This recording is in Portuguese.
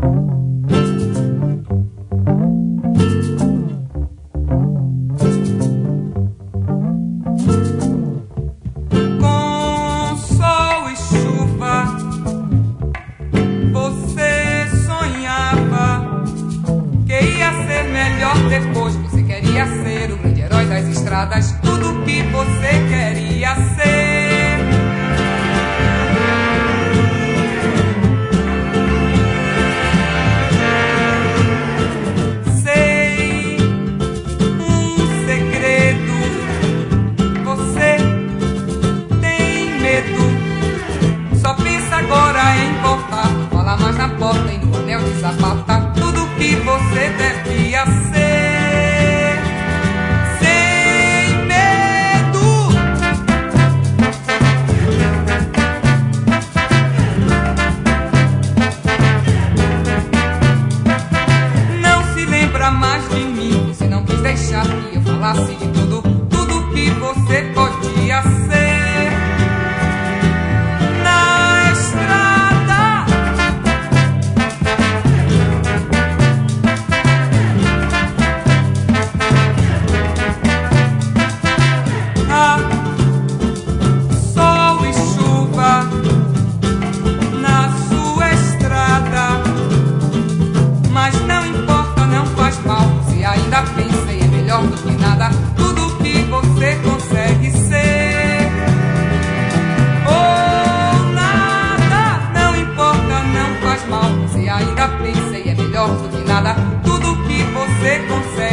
Depois você queria ser o grande herói das estradas, tudo que você queria ser. Sei um segredo, você tem medo, só pensa agora em voltar, não fala mais na porta e no anel de sapato, tá tudo que você devia ser. Deixar que eu falasse de tudo, tudo que você podia ser na estrada. Ah, sol e chuva na sua estrada, mas não importa, não faz mal, se ainda pensa melhor do que nada, tudo que você consegue ser. Ou nada, não importa, não faz mal, você ainda pensa e é melhor do que nada, tudo que você consegue